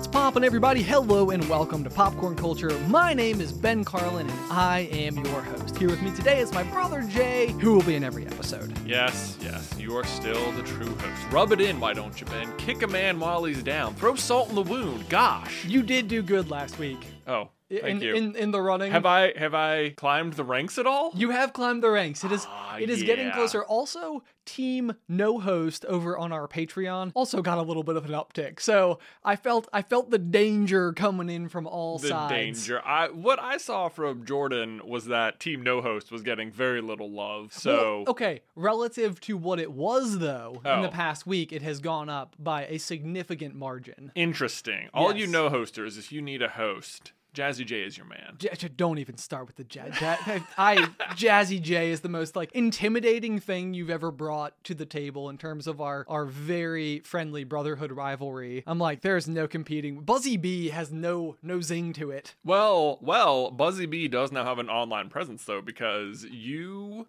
poppin', everybody? Hello and welcome to Popcorn Culture. My name is Ben Carlin and I am your host. Here with me today is my brother Jay, who will be in every episode. Yes, you are still the true host. Rub it in, why don't you, Ben? Kick a man while he's down. Throw salt in the wound. Gosh. You did do good last week. Oh, thank you. In the running. Have I climbed the ranks at all? You have climbed the ranks. It is getting closer. Also, Team No Host over on our Patreon also got a little bit of an uptick. So I felt the danger coming in from all sides. The danger. What I saw from Jordan was that Team No Host was getting very little love. So well, okay, relative to what it was though in the past week, it has gone up by a significant margin. Interesting. All you No Hosters, if you need a host, Jazzy J is your man. Don't even start with the Jazzy J is the most intimidating thing you've ever brought to the table in terms of our very friendly brotherhood rivalry. I'm like, there's no competing. Buzzy B has no zing to it. Well, Buzzy B does now have an online presence though, because you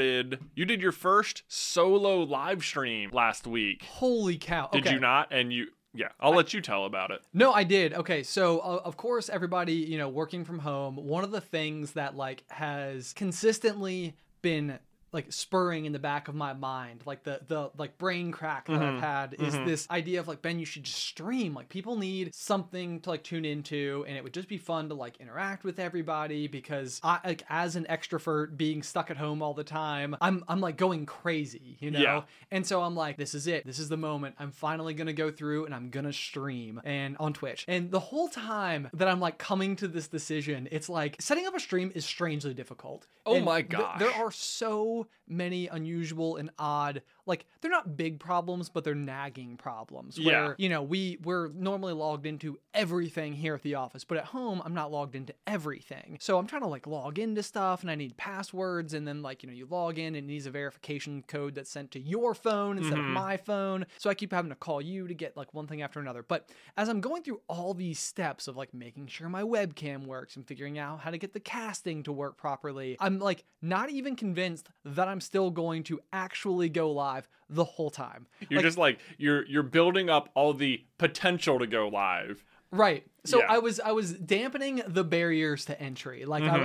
did your first solo live stream last week. Holy cow. Did you not? And yeah, I'll let you tell about it. No, I did. Okay, so of course everybody, working from home, one of the things that has consistently been spurring in the back of my mind, the brain crack that I've had is this idea of Ben, you should just stream. People need something to tune into, and it would just be fun to interact with everybody, because I as an extrovert being stuck at home all the time, I'm going crazy, Yeah. And so I'm like, this is it. This is the moment. I'm finally gonna go through and I'm gonna stream and on Twitch. And the whole time that I'm coming to this decision, it's setting up a stream is strangely difficult. Oh my gosh. There are so many unusual and odd, they're not big problems, but they're nagging problems where, we're normally logged into everything here at the office, but at home, I'm not logged into everything. So I'm trying to log into stuff and I need passwords, and then you log in and it needs a verification code that's sent to your phone instead of my phone. So I keep having to call you to get one thing after another. But as I'm going through all these steps of making sure my webcam works and figuring out how to get the casting to work properly, I'm not even convinced that I'm still going to actually go live the whole time. You're just you're building up all the potential to go live. Right. So Yeah. I was dampening the barriers to entry.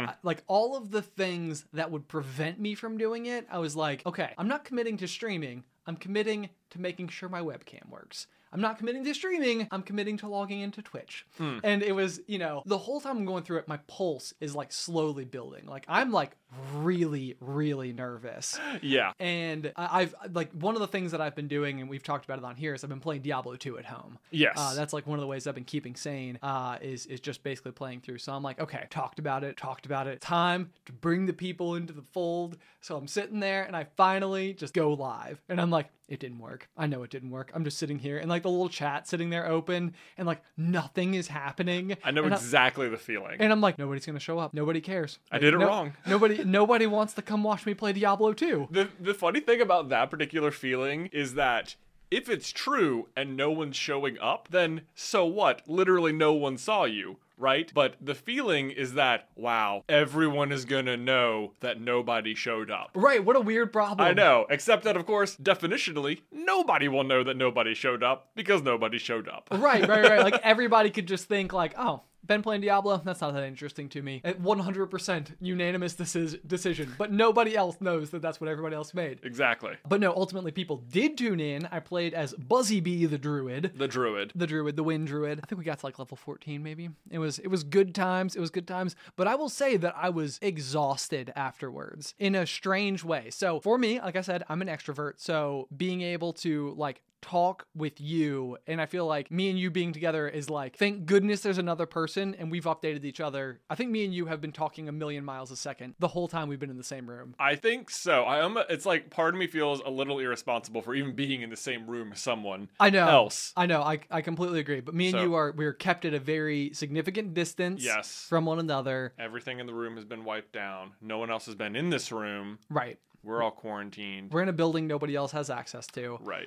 All of the things that would prevent me from doing it, I was okay, I'm not committing to streaming. I'm committing to making sure my webcam works. I'm not committing to streaming. I'm committing to logging into Twitch. And it was, the whole time I'm going through it, my pulse is slowly building. I'm really, really nervous. Yeah. And I've one of the things that I've been doing, and we've talked about it on here, is I've been playing Diablo 2 at home. Yes. That's one of the ways I've been keeping sane, is just basically playing through. So I'm okay, talked about it. Time to bring the people into the fold. So I'm sitting there and I finally just go live. And I'm it didn't work. I know it didn't work. I'm just sitting here and the little chat sitting there open and nothing is happening. I know exactly the feeling. And I'm nobody's going to show up. Nobody cares. I did it wrong. Nobody wants to come watch me play Diablo 2. The funny thing about that particular feeling is that if it's true and no one's showing up, then so what? Literally no one saw you, right? But the feeling is that, wow, everyone is gonna know that nobody showed up. Right, what a weird problem. I know, except that, of course, definitionally, nobody will know that nobody showed up because nobody showed up. Right. Everybody could just think oh, Ben playing Diablo, that's not that interesting to me. 100% unanimous decision, but nobody else knows that that's what everybody else made. Exactly. But no, ultimately people did tune in. I played as Buzzy B the Druid. The Wind Druid. I think we got to level 14 maybe. It was good times. But I will say that I was exhausted afterwards in a strange way. So for me, like I said, I'm an extrovert. So being able to talk with you, and I feel me and you being together is thank goodness there's another person, and we've updated each other. I think me and you have been talking a million miles a second the whole time we've been in the same room. I think so. It's part of me feels a little irresponsible for even being in the same room as someone else. I know. I completely agree. But me and you we're kept at a very significant distance from one another. Everything in the room has been wiped down. No one else has been in this room. Right. We're all quarantined. We're in a building nobody else has access to. Right.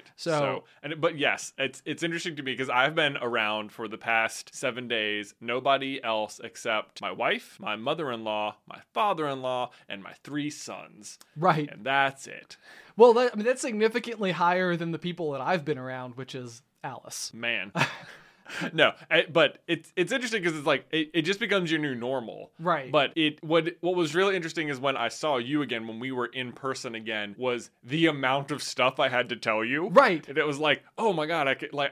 But yes, it's interesting to me because I've been around for the past 7 days. Nobody else except my wife, my mother-in-law, my father-in-law, and my 3 sons. Right. And that's it. Well, that's significantly higher than the people that I've been around, which is Alice. Man. No, but it's interesting because it's like it just becomes your new normal, Right. But what was really interesting is when I saw you again, when we were in person again, was the amount of stuff I had to tell you, Right. And it was like, oh my god,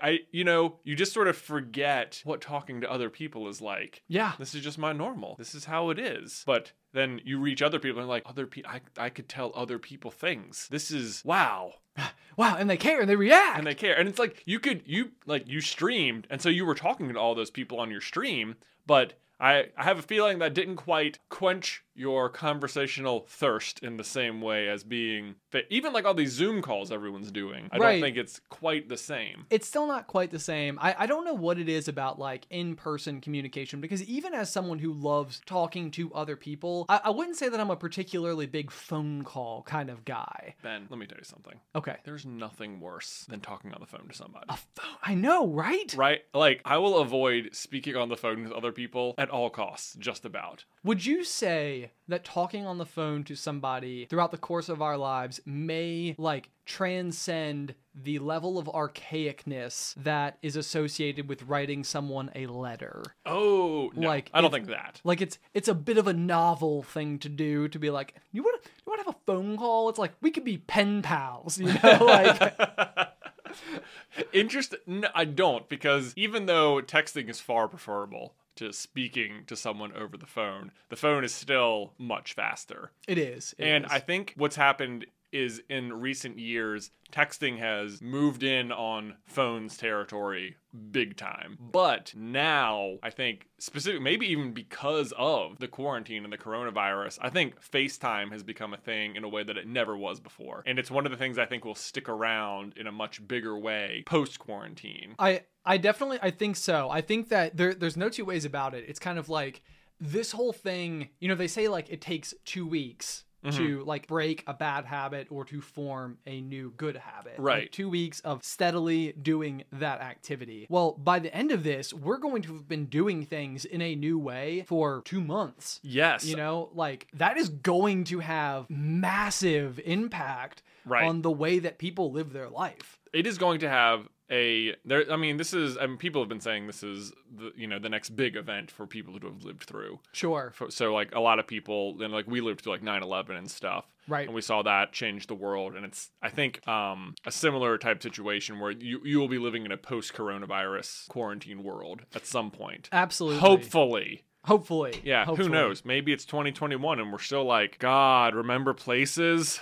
you just sort of forget what talking to other people is like. Yeah. This is just my normal. This is how it is, but. Then you reach other people and like I could tell other people things. This is wow. Wow, and they care and they react. And they care. And it's like you streamed, and so you were talking to all those people on your stream, but I have a feeling that didn't quite quench your conversational thirst in the same way as being even like all these Zoom calls everyone's doing. I don't think it's quite the same. It's still not quite the same. I don't know what it is about like in-person communication, because even as someone who loves talking to other people, I wouldn't say that I'm a particularly big phone call kind of guy. Ben, let me tell you something. Okay. There's nothing worse than talking on the phone to somebody. A phone? I know, right? Right? Like, I will avoid speaking on the phone with other people at all costs, just about. Would you say that talking on the phone to somebody throughout the course of our lives may like transcend the level of archaicness that is associated with writing someone a letter? Oh, no. Like, I don't think that. Like it's a bit of a novel thing to do, to be like, you want to have a phone call? It's like we could be pen pals, you know, like. Interesting. No, I don't, because even though texting is far preferable to speaking to someone over the phone is still much faster. It is. I think what's happened is in recent years, texting has moved in on phones territory big time. But now, I think, maybe even because of the quarantine and the coronavirus, I think FaceTime has become a thing in a way that it never was before. And it's one of the things I think will stick around in a much bigger way post-quarantine. I definitely think so. I think that there's no two ways about it. It's kind of like this whole thing, you know, they say like it takes 2 weeks to like break a bad habit or to form a new good habit. Right. Like 2 weeks of steadily doing that activity. Well, by the end of this, we're going to have been doing things in a new way for 2 months. Yes. You know, like that is going to have massive impact on the way that people live their life. It is going to have people have been saying this is the next big event for people who have lived through. Sure. So like a lot of people, and like we lived through like 9/11 and stuff. Right. And we saw that change the world. And it's, I think, a similar type situation where you will be living in a post-coronavirus quarantine world at some point. Absolutely. Hopefully. Yeah, Hopefully. Who knows? Maybe it's 2021 and we're still like, God, remember places?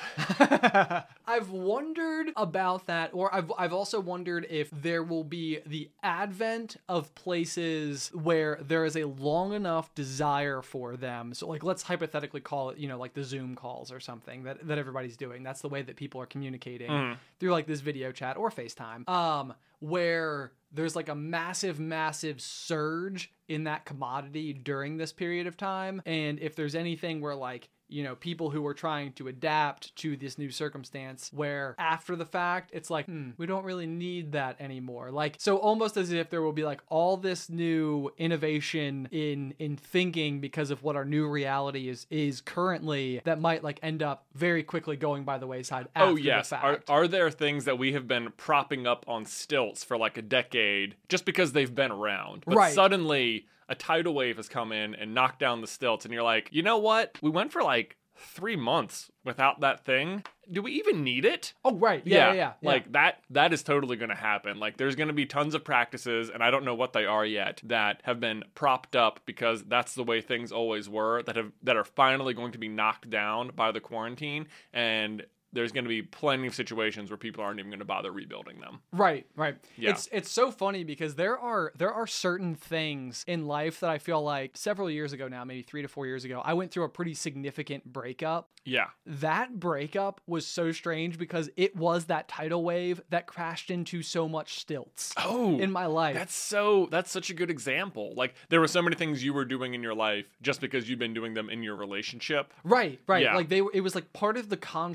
I've wondered about that, or I've also wondered if there will be the advent of places where there is a long enough desire for them. So like, let's hypothetically call it, like the Zoom calls or something that everybody's doing. That's the way that people are communicating through like this video chat or FaceTime, where there's like a massive, massive surge in that commodity during this period of time. And if there's anything where like, people who are trying to adapt to this new circumstance, where after the fact, it's like, we don't really need that anymore. Like, so almost as if there will be like all this new innovation in thinking because of what our new reality is currently, that might like end up very quickly going by the wayside after the fact. Are there things that we have been propping up on stilts for like a decade just because they've been around? But suddenly a tidal wave has come in and knocked down the stilts, and you're like, you know what? We went for like 3 months without that thing. Do we even need it? Oh, right. Yeah. Like that is totally going to happen. Like there's going to be tons of practices, and I don't know what they are yet, that have been propped up because that's the way things always were, that are finally going to be knocked down by the quarantine, and there's going to be plenty of situations where people aren't even going to bother rebuilding them. Right. Yeah. It's so funny because there are certain things in life that I feel like several years ago now, maybe 3 to 4 years ago, I went through a pretty significant breakup. Yeah. That breakup was so strange because it was that tidal wave that crashed into so much stilts in my life. That's such a good example. Like there were so many things you were doing in your life just because you've been doing them in your relationship. Right. Yeah. Like it was like part of the construct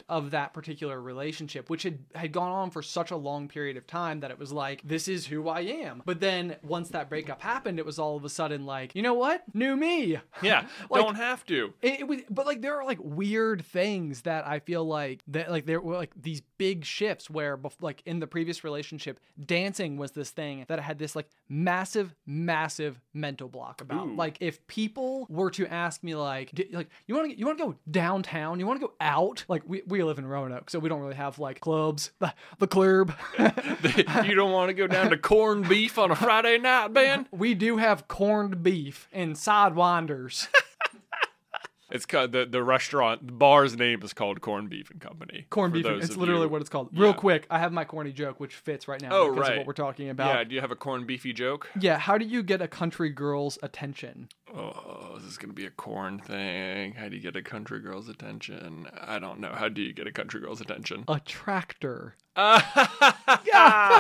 of that particular relationship, which had gone on for such a long period of time that it was like, this is who I am. But then once that breakup happened, it was all of a sudden like, you know what? New me. Yeah, Like, don't have to. It was, but like there are like weird things that I feel like that like there were like these big shifts where like in the previous relationship, dancing was this thing that I had this like massive mental block about. Ooh. Like if people were to ask me like you want to go downtown, you want to go out, like we live in Roanoke, so we don't really have like clubs, the club. You don't want to go down to corned beef on a Friday night, Ben? We do have corned beef and sidewinders. It's called the restaurant. The bar's name is called Corned Beef and Company. Corned beef. It's literally what it's called. Real quick, I have my corny joke, which fits right now because of what we're talking about. Yeah. Do you have a corned beefy joke? Yeah. How do you get a country girl's attention? Oh, this is gonna be a corn thing. How do you get a country girl's attention? I don't know. How do you get a country girl's attention? A tractor. Yeah,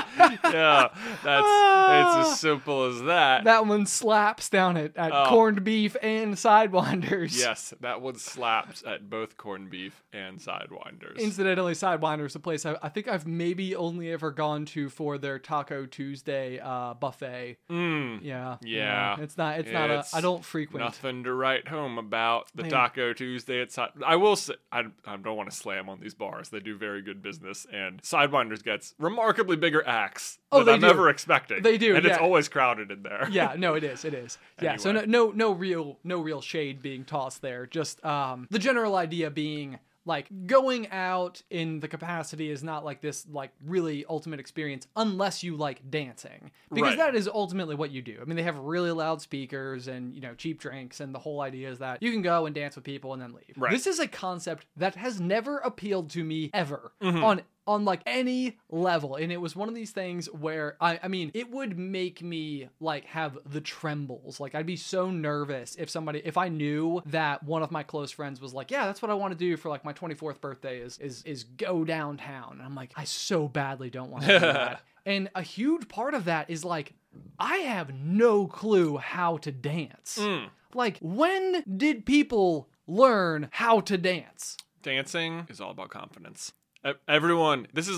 it's as simple as that. That one slaps down at corned beef and sidewinders. Yes, that one slaps at both corned beef and sidewinders. Incidentally, Sidewinders, a place I think I've maybe only ever gone to for their Taco Tuesday buffet. Yeah. It's not I don't frequent. Nothing to write home about the Taco Tuesday at I will say, I don't want to slam on these bars. They do very good business, and Sidewinders gets remarkably bigger acts than I'm ever expecting. They do, and it's always crowded in there. Yeah, no, it is. Yeah, Anyway. so no real shade being tossed there. Just the general idea being like going out in the capacity is not like this like really ultimate experience unless you like dancing, because that is ultimately what you do. I mean, they have really loud speakers and cheap drinks, and the whole idea is that you can go and dance with people and then leave. Right. This is a concept that has never appealed to me ever on like any level, and it was one of these things where I mean it would make me like have the trembles. Like I'd be so nervous if I knew that one of my close friends was like, yeah, that's what I want to do for like my 24th birthday is go downtown, and I'm like, I so badly don't want to do that. And a huge part of that is like, I have no clue how to dance. Like, when did people learn how to dance? Dancing is all about confidence. Everyone, this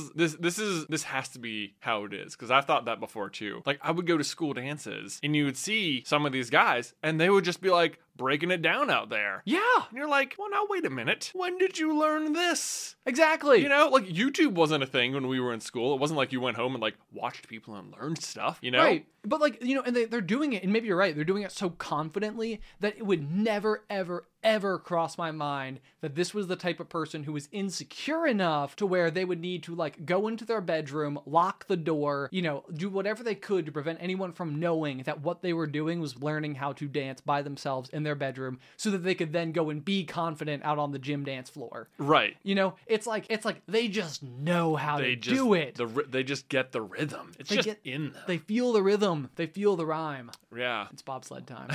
has to be how it is, because I've thought that before too. Like, I would go to school dances and you would see some of these guys and they would just be like breaking it down out there. Yeah. And you're like, well, now wait a minute. When did you learn this? Exactly. Like YouTube wasn't a thing when we were in school. It wasn't like you went home and like watched people and learned stuff, Right. But like, and they're doing it, and maybe you're right, they're doing it so confidently that it would never, ever cross my mind that this was the type of person who was insecure enough to where they would need to like go into their bedroom, lock the door, do whatever they could to prevent anyone from knowing that what they were doing was learning how to dance by themselves in their bedroom, so that they could then go and be confident out on the gym dance floor. Right. It's like they just know how to do it. They just get the rhythm. It's just in them. They feel the rhythm. They feel the rhyme. Yeah. It's bobsled time.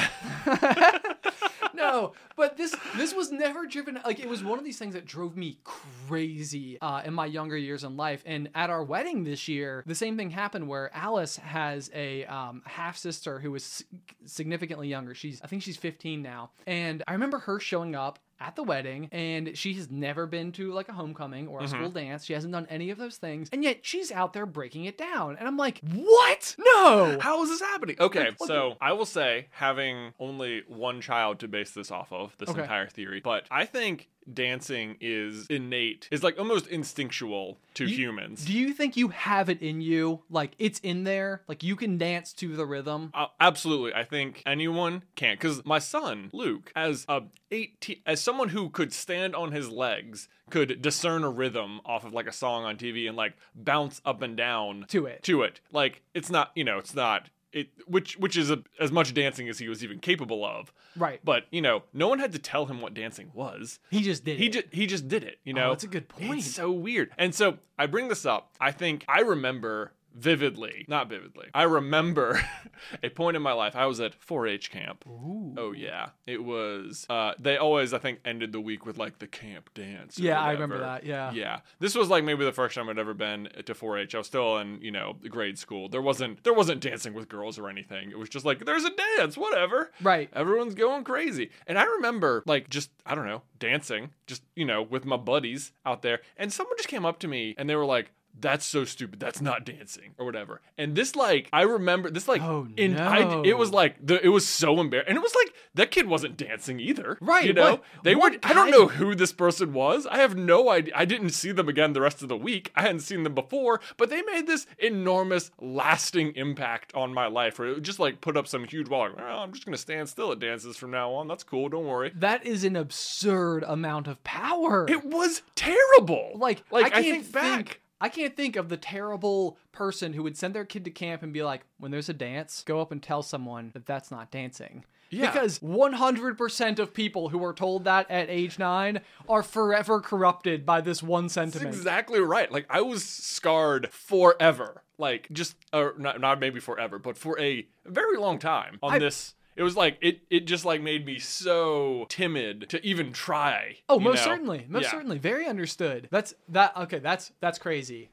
No, but this was never driven. Like, it was one of these things that drove me crazy in my younger years in life. And at our wedding this year, the same thing happened where Alice has a half sister who was significantly younger. I think she's 15 now. And I remember her showing up at the wedding, and she has never been to like a homecoming or a school dance. She hasn't done any of those things, and yet she's out there breaking it down. And I'm like, what? No! How is this happening? Okay, so I will say, having only one child to base this off of, this entire theory, but I think dancing is innate. It's like almost instinctual to humans. Do you think you have it in you? Like, it's in there? Like, you can dance to the rhythm? Absolutely. I think anyone can. Because my son, Luke, as someone who could stand on his legs, could discern a rhythm off of like a song on TV and like bounce up and down to it. Like, it's not, which is as much dancing as he was even capable of. Right. But, no one had to tell him what dancing was. He just did it. He just did it, Oh, that's a good point. It's so weird. And so I bring this up. I think I remember vividly. Not vividly. I remember a point in my life. I was at 4-H camp. Ooh. Oh, yeah. It was, they always, I think, ended the week with like the camp dance. Yeah, I remember that. Yeah. Yeah. This was like maybe the first time I'd ever been to 4-H. I was still in, grade school. There wasn't dancing with girls or anything. It was just like, there's a dance, whatever. Right. Everyone's going crazy. And I remember like just, I don't know, dancing, just, with my buddies out there. And someone just came up to me and they were like, that's so stupid. That's not dancing or whatever. And this, like, I remember this, like, oh, no. It was like, it was so embarrassing. And it was like, that kid wasn't dancing either. Right. I don't know who this person was. I have no idea. I didn't see them again the rest of the week. I hadn't seen them before, but they made this enormous, lasting impact on my life. Where it just, like, put up some huge wall. Like, well, I'm just going to stand still at dances from now on. That's cool. Don't worry. That is an absurd amount of power. It was terrible. Like I can't think of the terrible person who would send their kid to camp and be like, when there's a dance, go up and tell someone that that's not dancing. Yeah. Because 100% of people who are told that at age 9 are forever corrupted by this one sentiment. That's exactly right. Like, I was scarred forever. Like, just, not maybe forever, but for a very long time on this. It was like, it just like made me so timid to even try. Oh, most certainly. Most certainly. Very understood. That's crazy.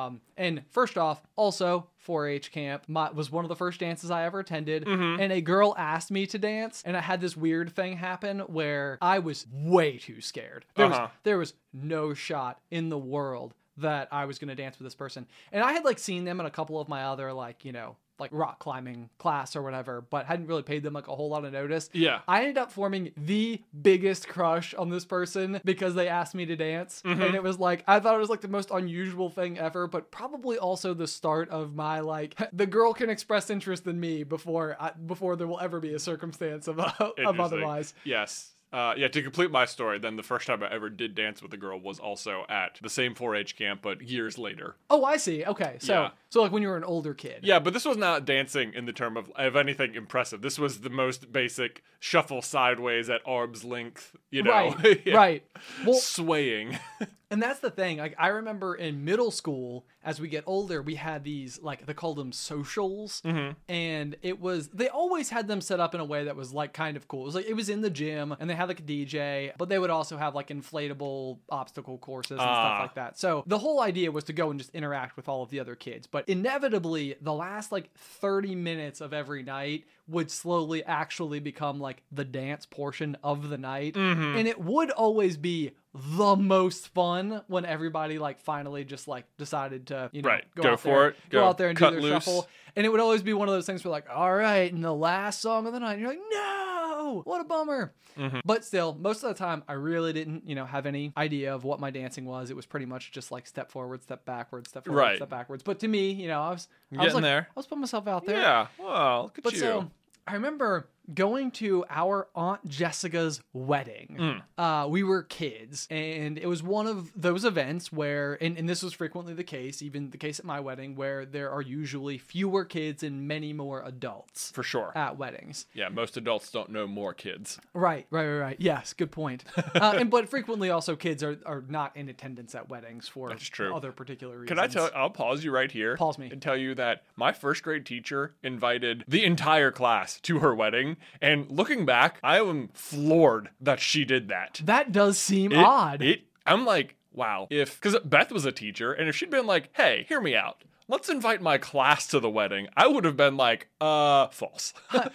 And first off, also 4-H camp was one of the first dances I ever attended. Mm-hmm. And a girl asked me to dance. And I had this weird thing happen where I was way too scared. There was no shot in the world that I was going to dance with this person. And I had like seen them in a couple of my other like rock climbing class or whatever, but hadn't really paid them like a whole lot of notice. Yeah. I ended up forming the biggest crush on this person because they asked me to dance. Mm-hmm. And it was like, I thought it was like the most unusual thing ever, but probably also the start of my like, the girl can express interest in me before there will ever be a circumstance of otherwise. Yes. To complete my story, then the first time I ever did dance with a girl was also at the same 4-H camp, but years later. Oh, I see. Okay. So like when you were an older kid. Yeah, but this was not dancing in the term of anything impressive. This was the most basic shuffle sideways at arm's length, Right, right. Well, swaying. And that's the thing. Like, I remember in middle school, as we get older, we had these, like, they called them socials. Mm-hmm. And they always had them set up in a way that was, like, kind of cool. It was like, it was in the gym, and they had, like, a DJ, but they would also have, like, inflatable obstacle courses and stuff like that. So the whole idea was to go and just interact with all of the other kids. But inevitably, the last, like, 30 minutes of every night would slowly actually become, like, the dance portion of the night. Mm-hmm. And it would always be the most fun when everybody like finally just like decided to go out there and do their shuffle. And it would always be one of those things where like, all right, and the last song of the night, and you're like, no, what a bummer. Mm-hmm. But still, most of the time I really didn't have any idea of what my dancing was. It was pretty much just like step forward, step backwards, step forward, step backwards. But to me, I was putting myself out there. Yeah, well, look at you. So I remember going to our Aunt Jessica's wedding. We were kids, and it was one of those events where, and this was frequently the case, even the case at my wedding, where there are usually fewer kids and many more adults. For sure. At weddings. Yeah, most adults don't know more kids. Right. Yes, good point. But frequently also kids are not in attendance at weddings for other particular reasons. I'll pause you right here. Pause me. And tell you that my first grade teacher invited the entire class to her wedding. And looking back, I am floored that she did that. That does seem odd. I'm like, wow. Because Beth was a teacher, and if she'd been like, hey, hear me out. Let's invite my class to the wedding, I would have been like, false.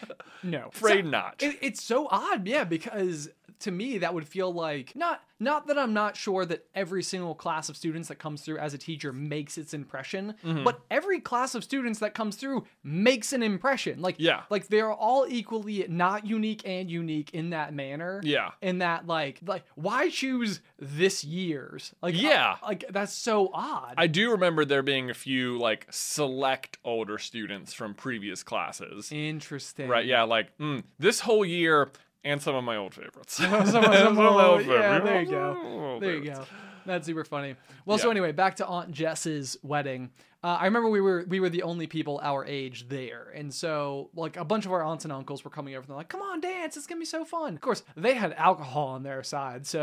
No. Afraid not. It's so odd, yeah, because to me that would feel like, not that I'm not sure that every single class of students that comes through as a teacher makes its impression, but every class of students that comes through makes an impression. Like they're all equally not unique and unique in that manner. Yeah. In that like why choose this year's? Like that's so odd. I do remember there being a few like select older students from previous classes. Interesting. Right, yeah, like this whole year. And some of my old favorites. Some of my old favorites. Yeah, there you go. There you go. That's super funny. Well, so anyway, back to Aunt Jess's wedding. I remember we were the only people our age there. And so, like, a bunch of our aunts and uncles were coming over and they're like, come on, dance. It's going to be so fun. Of course, they had alcohol on their side. So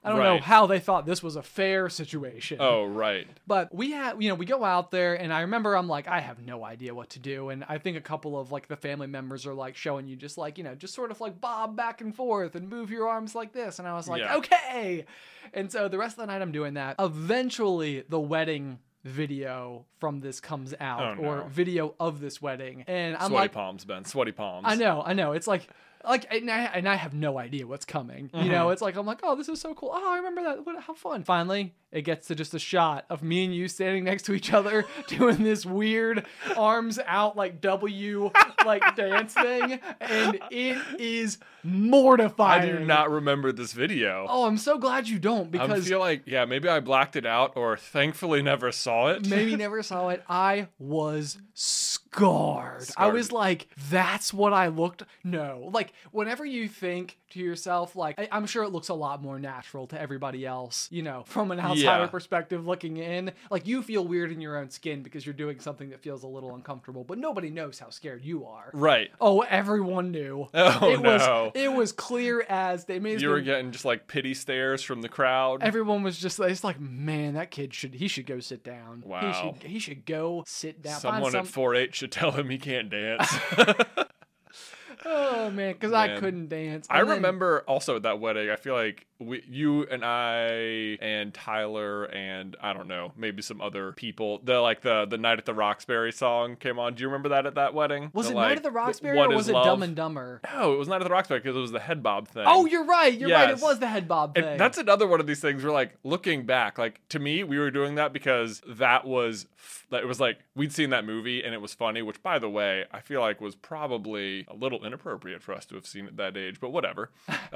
I don't know Right. how they thought this was a fair situation. Oh, right. But we have, we go out there, and I remember I'm like, I have no idea what to do. And I think a couple of like the family members are like showing you just like, just sort of like bob back and forth and move your arms like this. And I was like, Yeah. okay. And so the rest of the night I'm doing that. Eventually the wedding video from this comes out, Oh, no. or video of this wedding. And I'm Sweaty like, palms, Ben. Sweaty palms. I know. It's like, and I have no idea what's coming. It's like, I'm like, oh, this is so cool. Oh, I remember that. How fun. Finally, it gets to just a shot of me and you standing next to each other doing this weird arms out, like W, like dance thing. And it is mortifying. I do not remember this video. Oh, I'm so glad you don't, I because feel like, maybe I blacked it out, or thankfully never saw it. maybe never saw it. I was scarred. I was like, that's what I looked. No, like whenever you think to yourself, like, I'm sure it looks a lot more natural to everybody else, from an outsider perspective looking in. Like, you feel weird in your own skin because you're doing something that feels a little uncomfortable, but nobody knows how scared you are. Right. Oh, everyone knew. Oh, no. It was clear as they made. You were getting just like pity stares from the crowd. Everyone was just it's like, man, that kid should go sit down. Wow. He should go sit down. Someone at 4-H should tell him he can't dance. Oh man, because I couldn't dance. I remember also at that wedding, I feel like you and I and Tyler and I don't know, maybe some other people, the Night at the Roxbury song came on. Do you remember that at that wedding? Was it Night at the Roxbury, or was it Dumb and Dumber? No, it was Night at the Roxbury because it was the head bob thing. Oh, you're right. You're right. It Yes. was the head bob thing. And that's another one of these things where, like, looking back, like, to me, we were doing that because it was like, we'd seen that movie and it was funny, which, by the way, I feel like was probably a little inappropriate for us to have seen at that age, but whatever.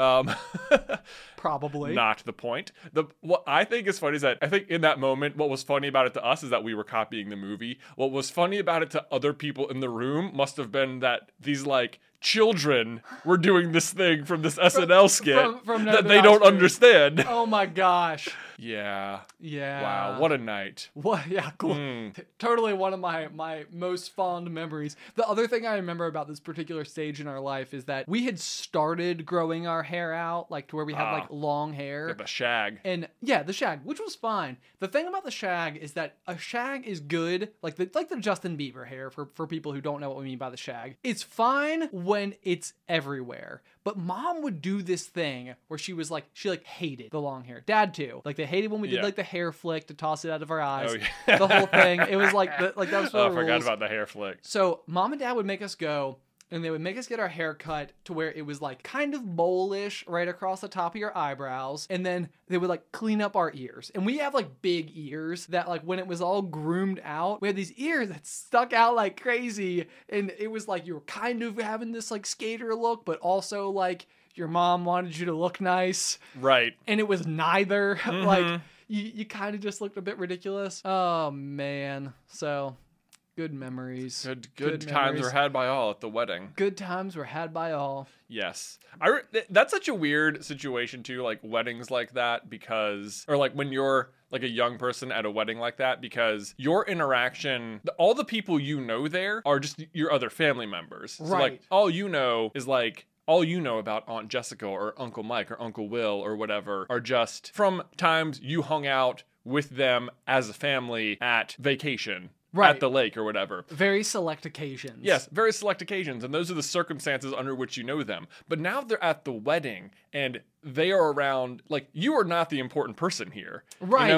Probably. Not the point. What I think is funny is that I think in that moment, what was funny about it to us is that we were copying the movie. What was funny about it to other people in the room must have been that these, like, children were doing this thing from this SNL skit from that they don't understand. Oh my gosh. Yeah. Yeah. Wow, what a night. What? Yeah, cool. Totally one of my most fond memories. The other thing I remember about this particular stage in our life is that we had started growing our hair out, like to where we had like long hair. The shag. And yeah, the shag, which was fine. The thing about the shag is that a shag is good, like the Justin Bieber hair for people who don't know what we mean by the shag. It's fine when it's everywhere. But Mom would do this thing where she hated the long hair. Dad too. Like they hated when we did like the hair flick to toss it out of our eyes. Oh, yeah. The whole thing. It was like that was the I rules. forgot about the hair flick. So Mom and Dad would make us go, and they would make us get our hair cut to where it was like kind of bowl-ish right across the top of your eyebrows. And then they would like clean up our ears. And we have like big ears that like when it was all groomed out, we had these ears that stuck out like crazy. And it was like you were kind of having this like skater look, but also like your mom wanted you to look nice. Right. And it was neither. Like you kind of just looked a bit ridiculous. Oh man. So good memories. Good times memories. were had by all at the wedding. Good times were had by all. Yes. That's such a weird situation too, like weddings like that, because, or like when you're like a young person at a wedding like that, because your interaction, all the people you know there are just your other family members. So Right. like all you know is like, all you know about Aunt Jessica or Uncle Mike or Uncle Will or whatever are just from times you hung out with them as a family at vacation. Right. At the lake or whatever. Very select occasions. Yes, very select occasions, and those are the circumstances under which you know them. But now they're at the wedding, and they are around, like, you are not the important person here. Right.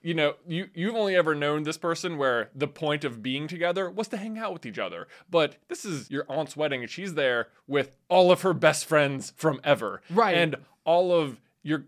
You've only ever known this person where the point of being together was to hang out with each other. But this is your aunt's wedding, and she's there with all of her best friends from ever. Right. And all of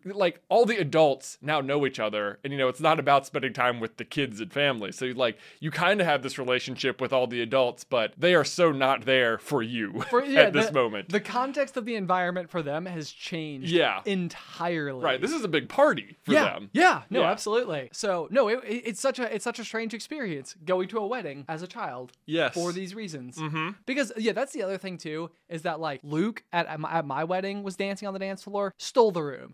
all the adults now know each other, and it's not about spending time with the kids and family. So you kind of have this relationship with all the adults, but they are so not there for you at this moment. The context of the environment for them has changed entirely. Right. This is a big party for them. Yeah. No, Yeah. absolutely. So no, it's such a strange experience going to a wedding as a child. Yes. For these reasons. Mm-hmm. Because that's the other thing too, is that like Luke at my wedding was dancing on the dance floor, stole the room.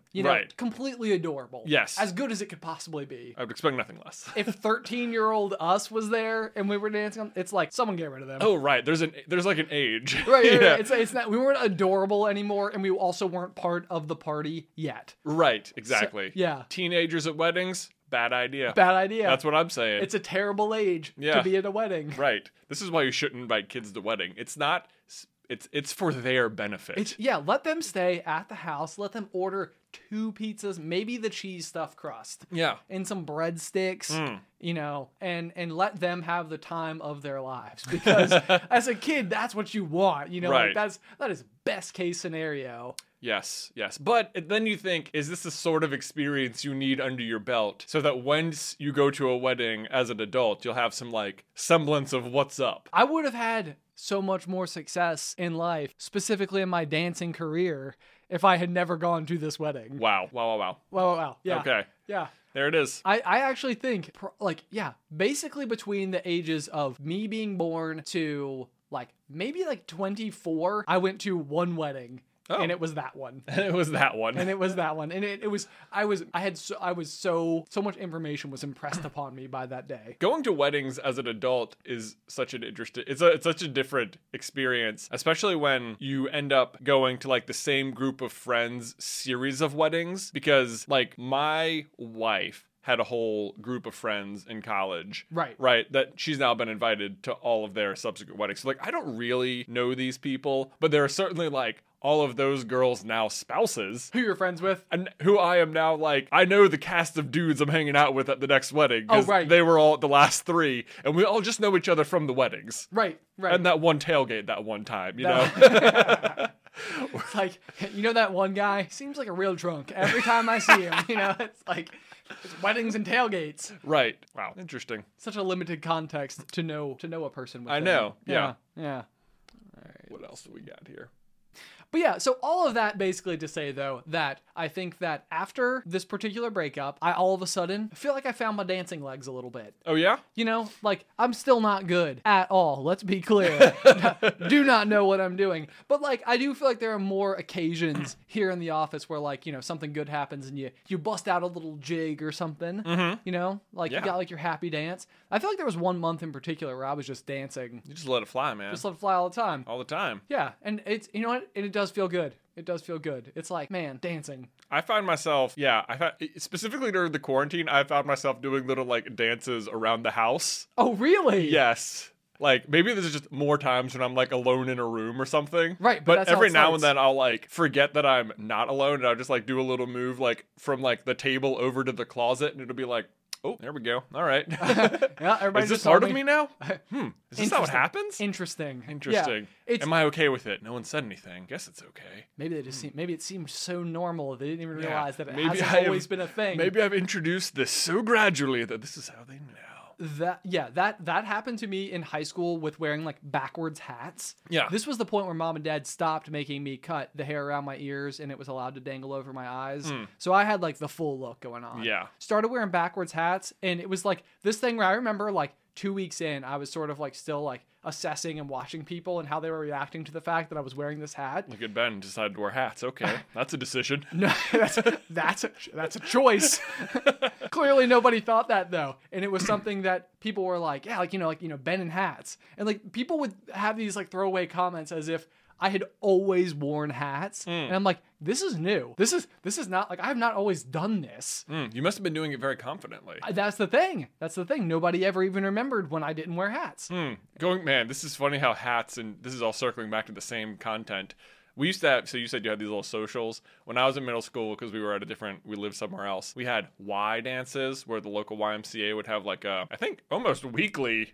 You know, Right. completely adorable. Yes. As good as it could possibly be. I would expect nothing less. If 13-year-old us was there and we were dancing, it's like, someone get rid of them. Oh, right. There's like an age. Right. Yeah. It's not, we weren't adorable anymore, and we also weren't part of the party yet. Right. Exactly. So, yeah. Teenagers at weddings, bad idea. Bad idea. That's what I'm saying. It's a terrible age Yeah. to be at a wedding. Right. This is why you shouldn't invite kids to wedding. It's not. It's for their benefit. Let them stay at the house. Let them order 2 pizzas, maybe the cheese stuffed crust. Yeah. And some breadsticks, you know, and let them have the time of their lives. Because as a kid, that's what you want, you know, Right. like that is best case scenario. Yes, yes. But then you think, is this the sort of experience you need under your belt so that once you go to a wedding as an adult, you'll have some like semblance of what's up? I would have had so much more success in life, specifically in my dancing career, if I had never gone to this wedding. Wow. Wow. Yeah. Okay. Yeah. There it is. I actually think, basically between the ages of me being born to maybe 24, I went to one wedding. Oh. And it was that one. It was that one. And it was that one. And I was so much information was impressed upon me by that day. Going to weddings as an adult is such an interesting, it's such a different experience, especially when you end up going to like the same group of friends series of weddings, because like my wife had a whole group of friends in college. Right. That she's now been invited to all of their subsequent weddings. So like, I don't really know these people, but there are certainly like all of those girls now spouses. Who you're friends with? And who I am now like, I know the cast of dudes I'm hanging out with at the next wedding. Oh, right. They were all at the last 3, and we all just know each other from the weddings. Right. And that one tailgate that one time, you know? It's like, you know that one guy? Seems like a real drunk. Every time I see him, you know, it's like, it's weddings and tailgates. Right. Wow. Interesting. Such a limited context to know a person with. I know. Yeah. All right. What else do we got here? But yeah, so all of that basically to say, though, that I think that after this particular breakup, I all of a sudden feel like I found my dancing legs a little bit. Oh, yeah? You know, like, I'm still not good at all. Let's be clear. Do not know what I'm doing. But, like, I do feel like there are more occasions here in the office where, like, you know, something good happens and you bust out a little jig or something. Mm-hmm. You know? Like, Yeah. you got, like, your happy dance. I feel like there was one month in particular where I was just dancing. You just let it fly, man. Just let it fly all the time. All the time. Yeah, and it's, you know what? And it does feel good. It does feel good. It's like, man, dancing. I find myself, specifically during the quarantine, I found myself doing little like dances around the house. Oh, really? Yes. Like, maybe there's just more times when I'm, like, alone in a room or something. Right, but that's how every it now starts. and then I'll, like, forget that I'm not alone, and I'll just, like, do a little move, like, from, like, the table over to the closet, and it'll be like, oh, there we go. All right. Yeah, everybody Is this just part told of me now? Is this how it Interesting. happens? Interesting. Interesting. Yeah, it's, Am I okay with it? No one said anything. Guess it's okay. maybe they just maybe it seemed so normal they didn't even Yeah, realize that it maybe hasn't I have- always been a thing. Maybe I've introduced this so gradually that this is how they know. That happened to me in high school with wearing like backwards hats. Yeah. This was the point where mom and dad stopped making me cut the hair around my ears and it was allowed to dangle over my eyes. So I had like the full look going on. Yeah. Started wearing backwards hats and it was like this thing where I remember like 2 weeks in, I was sort of like still like assessing and watching people and how they were reacting to the fact that I was wearing this hat. Look at Ben, decided to wear hats. Okay, that's a decision. No, that's a choice. Clearly nobody thought that though. And it was something that people were like, yeah, like, you know, Ben in hats. And like people would have these like throwaway comments as if I had always worn hats. And I'm like, this is new. This is not like, I have not always done this. You must have been doing it very confidently. That's the thing. Nobody ever even remembered when I didn't wear hats. This is funny how hats, and this is all circling back to the same content. We used to have, so you said you had these little socials. When I was in middle school, because we lived somewhere else, we had Y dances where the local YMCA would have like I think almost weekly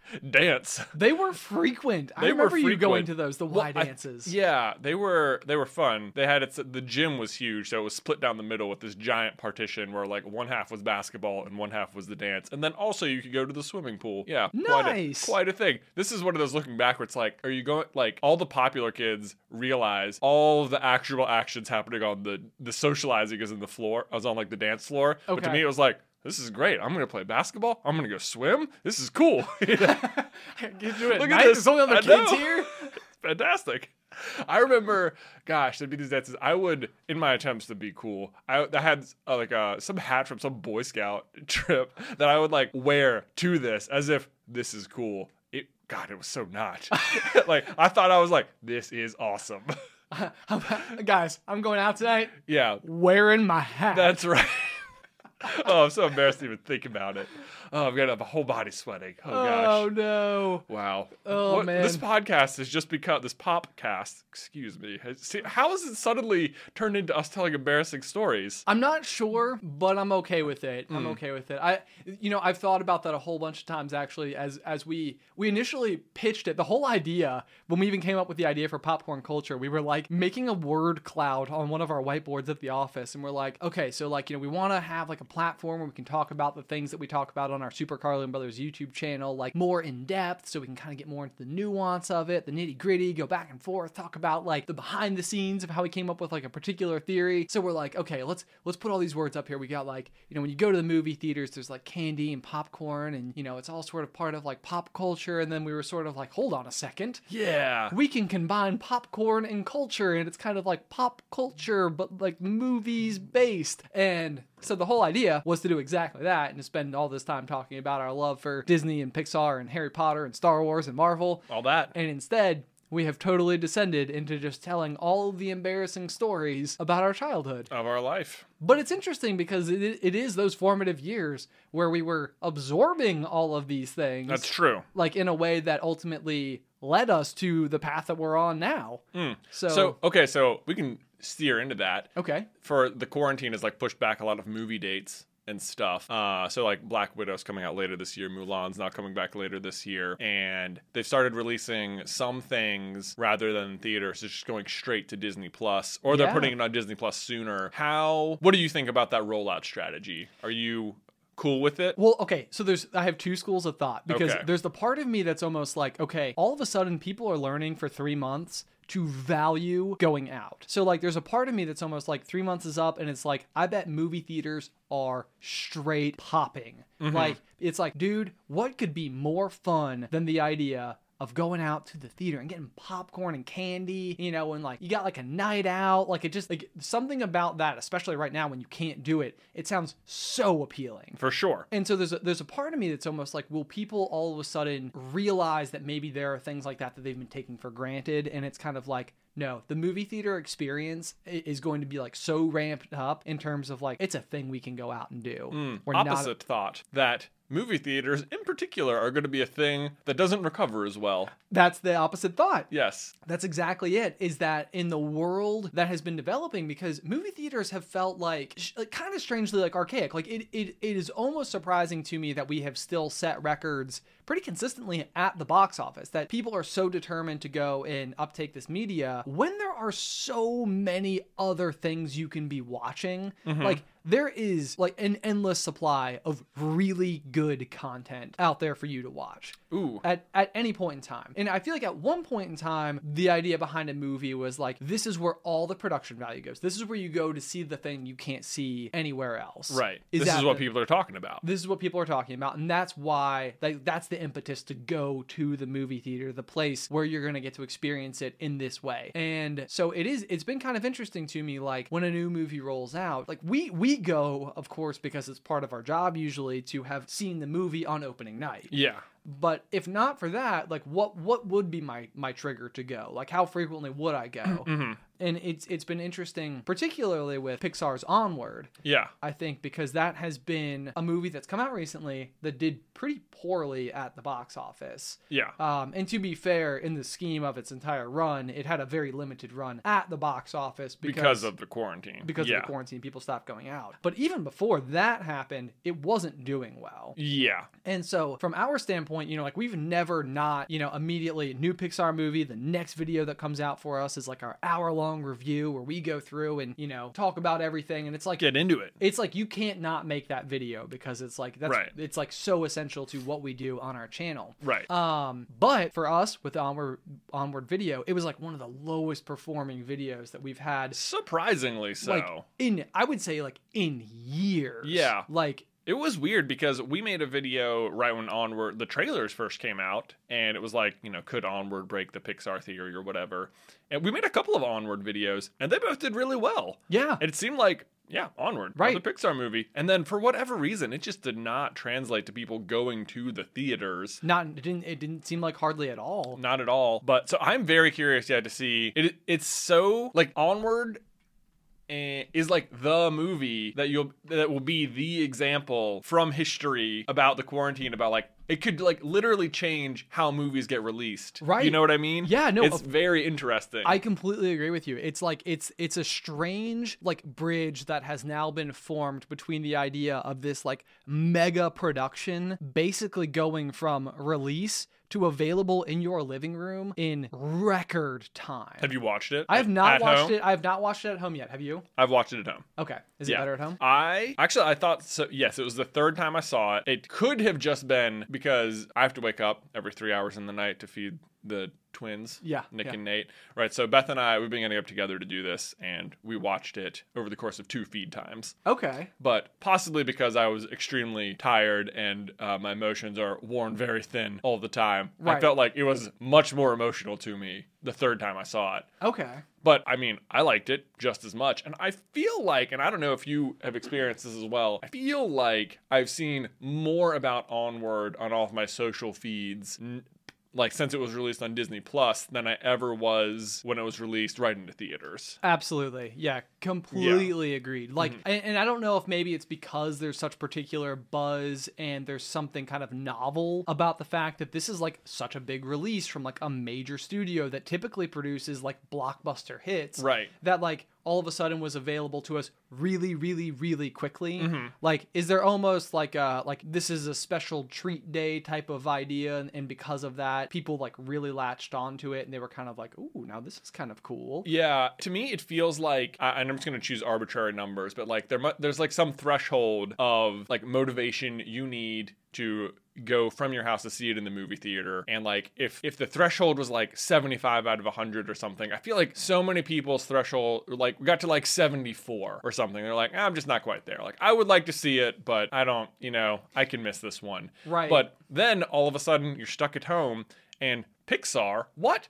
dance. They were frequent. I remember you going to those, the Y dances. They were fun. They had the gym was huge, so it was split down the middle with this giant partition where like one half was basketball and one half was the dance. And then also you could go to the swimming pool. Yeah. Nice. Quite a thing. This is one of those looking backwards, like, are you going, like, all the popular kids realize all the actual actions happening on the socializing is in the floor. I was on like the dance floor. But to Okay. me it was like, this is great. I'm going to play basketball. I'm going to go swim. This is cool. Get to it. Look Night. at this. There's only other I kids know. here. Fantastic. I remember, gosh, there'd be these dances. I would, in my attempts to be cool, I had some hat from some Boy Scout trip that I would like wear to this as if this is cool. God, it was so not. Like, I thought I was like, this is awesome. Guys, I'm going out tonight. Yeah. Wearing my hat. That's right. Oh, I'm so embarrassed to even think about it. Oh, I'm gonna have a whole body sweating. Oh gosh. Oh no. Wow. Oh man. This podcast has just become this popcast. Excuse me. How has it suddenly turned into us telling embarrassing stories? I'm not sure, but I'm okay with it. I'm okay with it. I've thought about that a whole bunch of times actually. As we initially pitched it, the whole idea when we even came up with the idea for popcorn culture, we were like making a word cloud on one of our whiteboards at the office, and we're like, okay, so like we want to have like a platform where we can talk about the things that we talk about on our Super Carlin Brothers YouTube channel, like more in depth, so we can kind of get more into the nuance of it, the nitty gritty, go back and forth, talk about like the behind the scenes of how we came up with like a particular theory. So we're like, okay, let's put all these words up here. We got like, when you go to the movie theaters, there's like candy and popcorn, and it's all sort of part of like pop culture. And then we were sort of like, hold on a second. Yeah. We can combine popcorn and culture, and it's kind of like pop culture, but like movies based. And so the whole idea was to do exactly that and to spend all this time talking about our love for Disney and Pixar and Harry Potter and Star Wars and Marvel. All that. And instead, we have totally descended into just telling all of the embarrassing stories about our childhood. Of our life. But it's interesting because it is those formative years where we were absorbing all of these things. That's true. Like in a way that ultimately led us to the path that we're on now. So we can steer into that. Okay. For the quarantine has like pushed back a lot of movie dates and stuff. So like Black Widow's coming out later this year. Mulan's not coming back later this year. And they've started releasing some things rather than theaters. It's just going straight to Disney Plus, or they're putting it on Disney Plus sooner. What do you think about that rollout strategy? Are you cool with it? Well, okay, so I have two schools of thought, because there's the part of me that's almost like, okay, all of a sudden people are learning for 3 months to value going out. So like there's a part of me that's almost like 3 months is up and it's like, I bet movie theaters are straight popping. Like it's like, dude, what could be more fun than the idea of going out to the theater and getting popcorn and candy, and like you got like a night out, like it just like something about that, especially right now when you can't do it, it sounds so appealing. For sure. And so there's a part of me that's almost like, will people all of a sudden realize that maybe there are things like that they've been taking for granted, and it's kind of like, no, the movie theater experience is going to be like so ramped up in terms of like, it's a thing we can go out and do. Opposite thought, that movie theaters in particular are going to be a thing that doesn't recover as well. That's the opposite thought. Yes. That's exactly it, is that in the world that has been developing, because movie theaters have felt like kind of strangely like archaic. Like it is almost surprising to me that we have still set records pretty consistently at the box office, that people are so determined to go and uptake this media when there are so many other things you can be watching. Like there is like an endless supply of really good content out there for you to watch. At any point in time. And I feel like at one point in time, the idea behind a movie was like, this is where all the production value goes. This is where you go to see the thing you can't see anywhere else. Right. This is what people are talking about. This is what people are talking about. And that's why, that's the impetus to go to the movie theater, the place where you're going to get to experience it in this way. And so it's been kind of interesting to me, like when a new movie rolls out, like we go, of course, because it's part of our job usually to have seen the movie on opening night. Yeah. But if not for that, like what would be my trigger to go? Like how frequently would I go? And it's been interesting, particularly with Pixar's Onward. Yeah. I think because that has been a movie that's come out recently that did pretty poorly at the box office. Yeah. And to be fair, in the scheme of its entire run, it had a very limited run at the box office because of the quarantine. Because of the quarantine, people stopped going out. But even before that happened, it wasn't doing well. Yeah. And so from our standpoint, like we've never not, immediately new Pixar movie, the next video that comes out for us is like our hour-long review where we go through and, talk about everything. And it's like, get into it. It's like, you can't not make that video because it's like, it's like so essential to what we do on our channel. Right. But for us with the Onward video, it was like one of the lowest performing videos that we've had. Surprisingly so. I would say like in years. Yeah. Like It was weird because we made a video right when Onward, the trailers first came out, and it was like, could Onward break the Pixar theory or whatever? And we made a couple of Onward videos, and they both did really well. Yeah. And it seemed like, Onward, right, the Pixar movie. And then for whatever reason, it just did not translate to people going to the theaters. It didn't seem like hardly at all. Not at all. But so I'm very curious to see. It's so like Onward is like the movie that will be the example from history about the quarantine, about like it could like literally change how movies get released. Right. You know what I mean? Yeah, no. It's very interesting. I completely agree with you. It's like it's a strange like bridge that has now been formed between the idea of this like mega production basically going from release to available in your living room in record time. Have you watched it? I have not watched home? it. I have not watched it at home yet. Have you? I've watched it at home. Okay. Is it better at home? I thought so. Yes, it was the third time I saw it. It could have just been because I have to wake up every 3 hours in the night to feed the twins, Nick and Nate. Right, so Beth and I, we've been getting up together to do this, and we watched it over the course of 2 feed times. Okay. But possibly because I was extremely tired and my emotions are worn very thin all the time. Right. I felt like it was much more emotional to me the third time I saw it. Okay. But, I mean, I liked it just as much. And I feel like, and I don't know if you have experienced this as well, I feel like I've seen more about Onward on all of my social feeds like since it was released on Disney Plus than I ever was when it was released right into theaters. Absolutely. Yeah, completely agreed. Like, and I don't know if maybe it's because there's such particular buzz and there's something kind of novel about the fact that this is like such a big release from like a major studio that typically produces like blockbuster hits. Right. That like all of a sudden was available to us really, really, really quickly. Like, is there almost like this is a special treat day type of idea, and because of that, people like really latched onto it, and they were kind of like, ooh, now this is kind of cool. Yeah, to me, it feels like, and I'm just going to choose arbitrary numbers, but like there's like some threshold of like motivation you need to go from your house to see it in the movie theater. And like if the threshold was like 75 out of 100 or something, I feel like so many people's threshold like we got to like 74 or something. They're like, I'm just not quite there. Like I would like to see it, but I don't, I can miss this one. Right. But then all of a sudden you're stuck at home, and Pixar,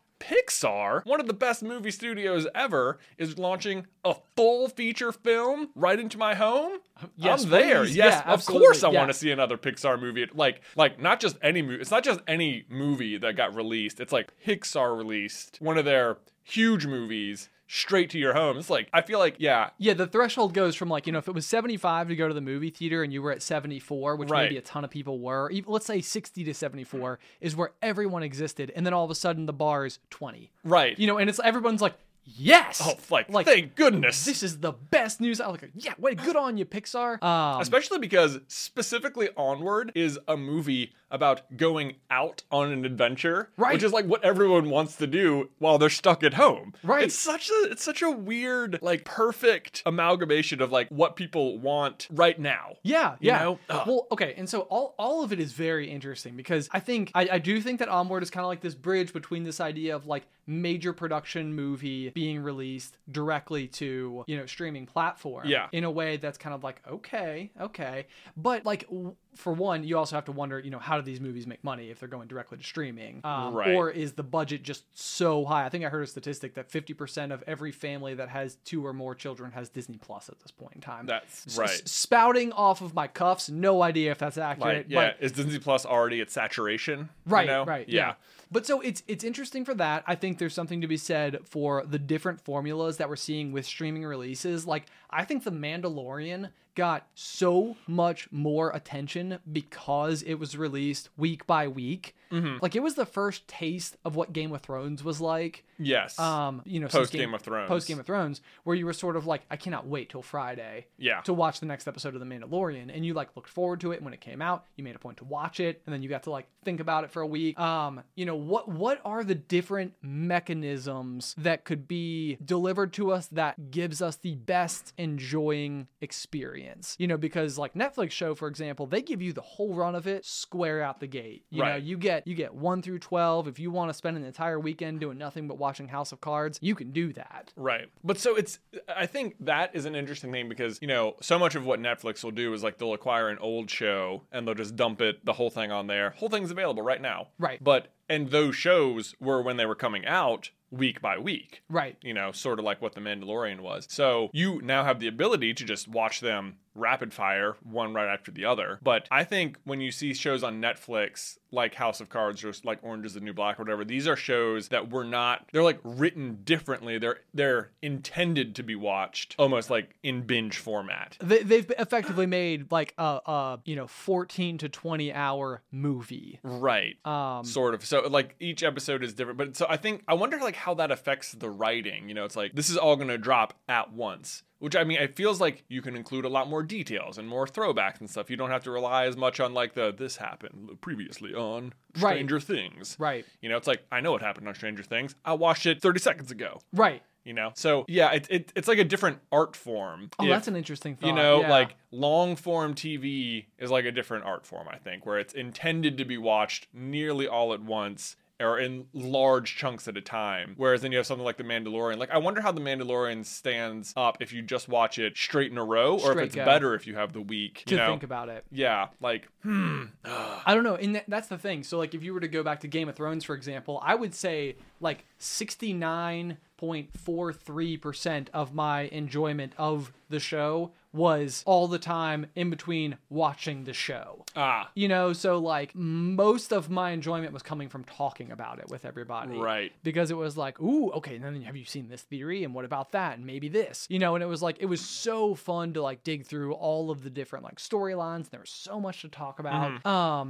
one of the best movie studios ever, is launching a full feature film right into my home. Yes, I'm there. Please. Yes, yeah, of course I want to see another Pixar movie. Like not just any movie. It's not just any movie that got released. It's like Pixar released one of their huge movies straight to your home. It's like, I feel like, yeah, the threshold goes from like, if it was 75 to go to the movie theater and you were at 74, which maybe a ton of people were, even, let's say 60 to 74 is where everyone existed. And then all of a sudden the bar is 20. Right. And it's everyone's like, yes! Oh, like thank goodness. This is the best news. I'm like, yeah, way good on you, Pixar. Especially because specifically Onward is a movie about going out on an adventure, right? Which is like what everyone wants to do while they're stuck at home, right? It's such a weird, like perfect amalgamation of like what people want right now. Yeah. Well, okay, and so all of it is very interesting because I do think that Onward is kind of like this bridge between this idea of like major production movie being released directly to streaming platform, in a way that's kind of like okay, but like for one, you also have to wonder, how do these movies make money if they're going directly to streaming? Right. Or is the budget just so high? I think I heard a statistic that 50% of every family that has 2 or more children has Disney Plus at this point in time. That's right. Spouting off of my cuffs, no idea if that's accurate. Like, is Disney Plus already at saturation? Right, right. Yeah. But so it's interesting for that. I think there's something to be said for the different formulas that we're seeing with streaming releases. Like, I think The Mandalorian got so much more attention because it was released week by week. Like, it was the first taste of what Game of Thrones was like. Yes. Post Game of Thrones. Post Game of Thrones, where you were sort of like, I cannot wait till Friday to watch the next episode of The Mandalorian. And you like looked forward to it when it came out. You made a point to watch it, and then you got to like think about it for a week. What are the different mechanisms that could be delivered to us that gives us the best enjoying experience? Because like Netflix show, for example, they give you the whole run of it square out the gate. You know, you get get 1 through 12. If you want to spend an entire weekend doing nothing but watching House of Cards, you can do that. Right. But so I think that is an interesting thing because, so much of what Netflix will do is like they'll acquire an old show and they'll just dump the whole thing on there. Whole thing's available right now. Right. And those shows were when they were coming out week by week. Right. Sort of like what The Mandalorian was. So you now have the ability to just watch them rapid fire, one right after the other. But I think when you see shows on Netflix like House of Cards or like Orange is the New Black or whatever, these are shows that they're like written differently. They're intended to be watched almost like in binge format. They've effectively made like a 14 to 20 hour movie. Right. Sort of. So like each episode is different. But so I wonder like how that affects the writing. It's like this is all going to drop at once. Which, I mean, it feels like you can include a lot more details and more throwbacks and stuff. You don't have to rely as much on, like, this happened previously on Stranger Things. Right. It's like, I know what happened on Stranger Things. I watched it 30 seconds ago. Right. So, yeah, it's like a different art form. Oh, that's an interesting thought. Like, long-form TV is like a different art form, I think, where it's intended to be watched nearly all at once or in large chunks at a time. Whereas then you have something like The Mandalorian. Like, I wonder how The Mandalorian stands up if you just watch it straight in a row, or if it's better if you have the week. To think about it. Yeah, like, I don't know. And that's the thing. So, like, if you were to go back to Game of Thrones, for example, I would say, like, 69.43% of my enjoyment of the show was all the time in between watching the show. So like most of my enjoyment was coming from talking about it with everybody. Right. Because it was like, ooh, okay, and then have you seen this theory? And what about that? And maybe this, and it was like, it was so fun to like dig through all of the different like storylines. There was so much to talk about.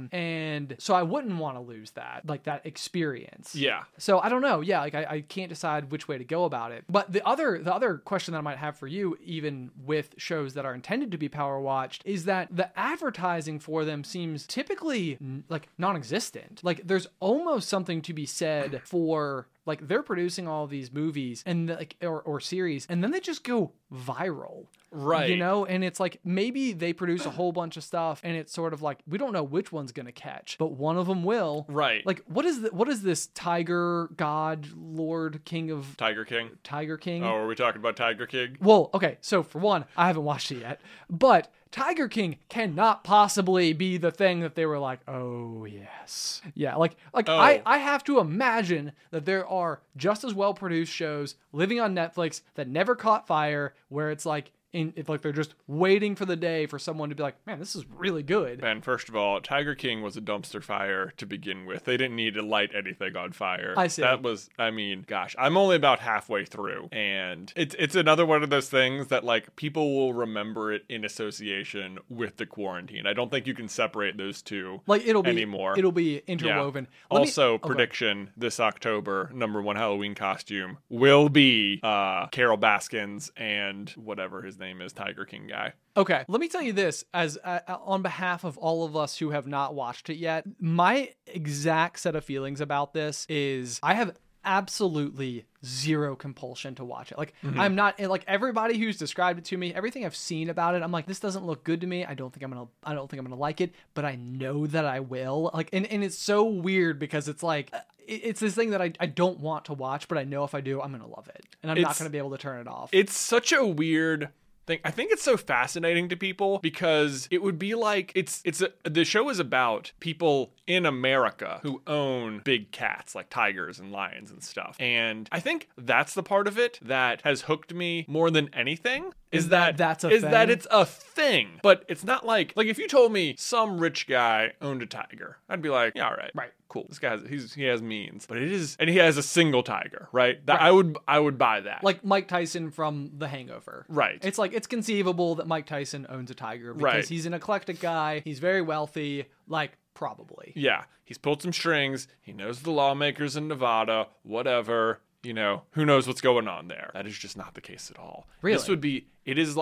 And so I wouldn't want to lose that, like that experience. Yeah. So I don't know. Yeah. Like I can't decide which way to go about it. But the other question that I might have for you, even with shows that are intended to be power watched, is that the advertising for them seems typically like non-existent. Like there's almost something to be said for like they're producing all of these movies and like or series and then they just go viral. Right. And it's like maybe they produce a whole bunch of stuff and it's sort of like we don't know which one's going to catch, but one of them will. Right. Like what is this Tiger God Lord King of Tiger King? Oh, are we talking about Tiger King? Well, okay. So for one, I haven't watched it yet, but Tiger King cannot possibly be the thing that they were like, oh yes. Yeah, like I have to imagine that there are just as well produced shows living on Netflix that never caught fire, where it's like it's like they're just waiting for the day for someone to be like, man, this is really good. Ben, first of all, Tiger King was a dumpster fire to begin with. They didn't need to light anything on fire. I see. That was, I mean, gosh, I'm only about halfway through, and it's another one of those things that like people will remember it in association with the quarantine. I don't think you can separate those two like anymore. It'll be interwoven. Yeah. Also, prediction this October, #1 Halloween costume will be Carol Baskins and whatever his name is, Tiger King guy. Okay, let me tell you this as on behalf of all of us who have not watched it yet. My exact set of feelings about this is I have absolutely zero compulsion to watch it. Like I'm not like everybody who's described it to me, everything I've seen about it, I'm like, this doesn't look good to me. I don't think I'm gonna like it, but I know that I will. Like and it's so weird because it's like it's this thing that I don't want to watch, but I know if I do, I'm gonna love it. And I'm not gonna be able to turn it off. It's such a weird thing. I think it's so fascinating to people because it would be like the show is about people in America who own big cats like tigers and lions and stuff. And I think that's the part of it that has hooked me more than anything. Is that it's a thing, but it's not like if you told me some rich guy owned a tiger, I'd be like, yeah, all right, cool. This guy he has means, but and he has a single tiger, right? I would buy that. Like Mike Tyson from The Hangover, right? It's like it's conceivable that Mike Tyson owns a tiger because he's an eclectic guy, he's very wealthy, like probably. Yeah, he's pulled some strings. He knows the lawmakers in Nevada, whatever. Who knows what's going on there. That is just not the case at all. Really? It is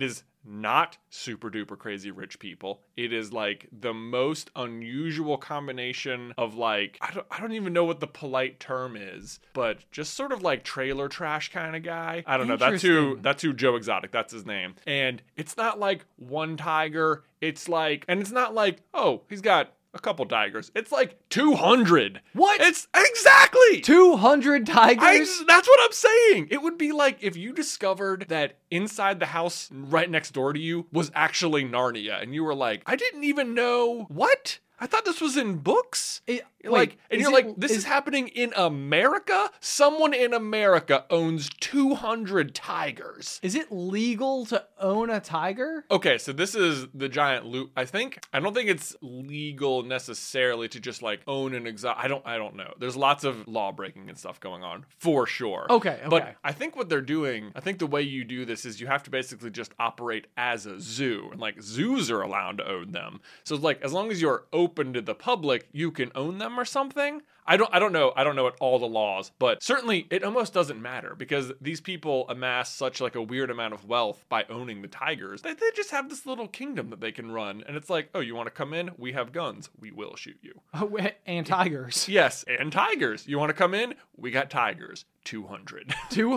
not super duper crazy rich people. It is like the most unusual combination of like, I don't even know what the polite term is, but just sort of like trailer trash kind of guy. I don't know. That's who Joe Exotic, that's his name. And it's not like one tiger. It's like, and it's not like, oh, he's got a couple tigers. It's like 200. What? It's exactly 200 tigers? That's what I'm saying. It would be like if you discovered that inside the house right next door to you was actually Narnia, and you were like, I didn't even know. What? I thought this was in books. This is happening in America? Someone in America owns 200 tigers. Is it legal to own a tiger? Okay, so this is the giant loop. I don't think it's legal necessarily to just like own an exotic. I don't know. There's lots of law breaking and stuff going on for sure. Okay. But I think what they're doing, I think the way you do this is you have to basically just operate as a zoo, and like zoos are allowed to own them. So like as long as you're open to the public, you can own them or something. I don't know all the laws, but certainly it almost doesn't matter because these people amass such like a weird amount of wealth by owning the tigers. They just have this little kingdom that they can run, and it's like, oh, you want to come in? We have guns. We will shoot you. Oh, and tigers. Yes, and tigers. You want to come in? We got tigers. 200.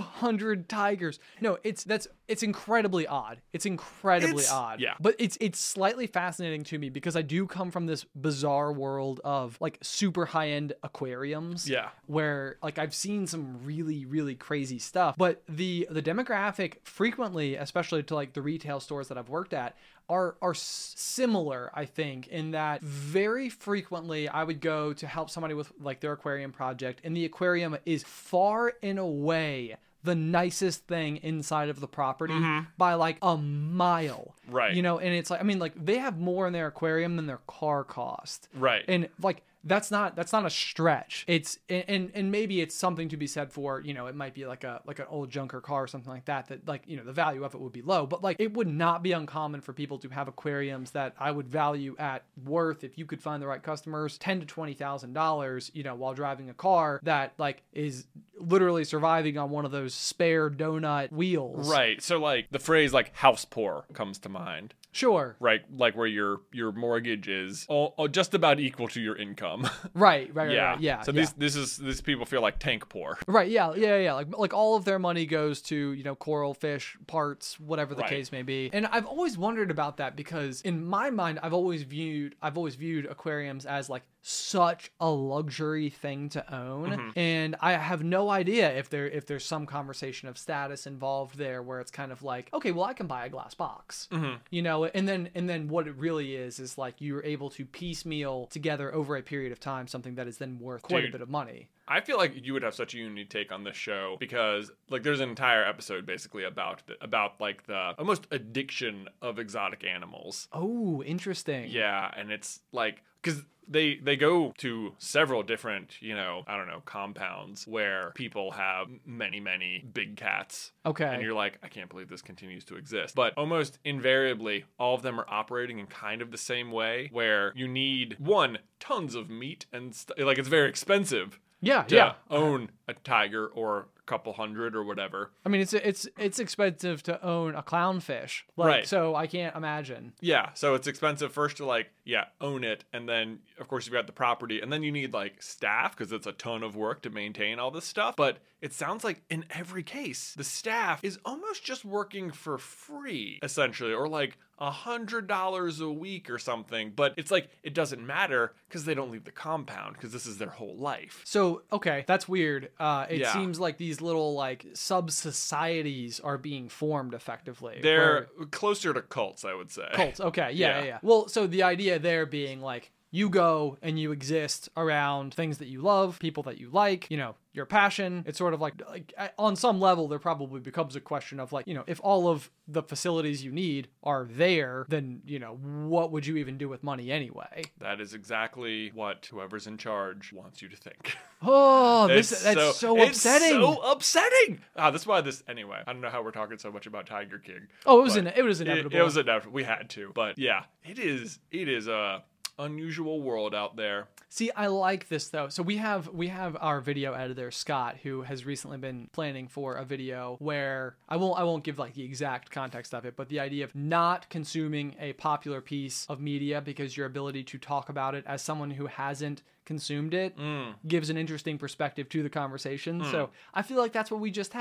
200 tigers. No, it's incredibly odd. It's incredibly odd. Yeah. But it's slightly fascinating to me because I do come from this bizarre world of like super high-end aquariums. Yeah. Where like I've seen some really, really crazy stuff. But the demographic frequently, especially to like the retail stores that I've worked at, are similar, I think, in that very frequently I would go to help somebody with like their aquarium project, and the aquarium is far and away the nicest thing inside of the property by like a mile. Right. You know, and it's like, I mean, like they have more in their aquarium than their car cost. Right. And like that's not a stretch. It's and maybe it's something to be said for, you know, it might be like an old junker car or something like that like, you know, the value of it would be low, but like it would not be uncommon for people to have aquariums that I would value at worth, if you could find the right customers, $10,000 to $20,000, you know, while driving a car that like is literally surviving on one of those spare donut wheels. Right. So like the phrase like house poor comes to mind. Sure. Right. Like where your mortgage is just about equal to your income. Right. Yeah. Right. Yeah. So these people feel like tank poor. Right. Yeah. Like all of their money goes to, you know, coral, fish, parts, whatever the case may be. And I've always wondered about that because in my mind, I've always viewed aquariums as like such a luxury thing to own, and I have no idea if there's some conversation of status involved there where it's kind of like, okay, well I can buy a glass box, you know, and then what it really is like you're able to piecemeal together over a period of time something that is then worth quite a bit of money. I feel like you would have such a unique take on this show because like there's an entire episode basically about like the almost addiction of exotic animals. Oh, interesting. Yeah, and it's like because they go to several different, you know, I don't know, compounds where people have many big cats. Okay. And you're like, I can't believe this continues to exist. But almost invariably, all of them are operating in kind of the same way where you need, one, tons of meat and like it's very expensive. Yeah. Own a tiger or a couple hundred or whatever. I mean, it's expensive to own a clownfish. Like, right. So I can't imagine. Yeah. So it's expensive first to like, own it. And then of course you've got the property and then you need like staff because it's a ton of work to maintain all this stuff. But it sounds like in every case, the staff is almost just working for free essentially, or like $100 a week or something, but it's like it doesn't matter because they don't leave the compound because this is their whole life. So okay, that's weird. It seems like these little like sub societies are being formed effectively. They're closer to cults, I would say. Cults, okay, yeah. Well, so the idea there being like you go and you exist around things that you love, people that you like, you know, your passion. It's sort of like on some level, there probably becomes a question of like, you know, if all of the facilities you need are there, then, you know, what would you even do with money anyway? That is exactly what whoever's in charge wants you to think. Oh, that's so upsetting. It's so upsetting. That's why anyway, I don't know how we're talking so much about Tiger King. Oh, it was inevitable. It was inevitable. We had to. But yeah, it is a unusual world out there. See, I like this though. So we have our video editor Scott, who has recently been planning for a video where I won't give like the exact context of it, but the idea of not consuming a popular piece of media because your ability to talk about it as someone who hasn't consumed it gives an interesting perspective to the conversation. So I feel like that's what we just had.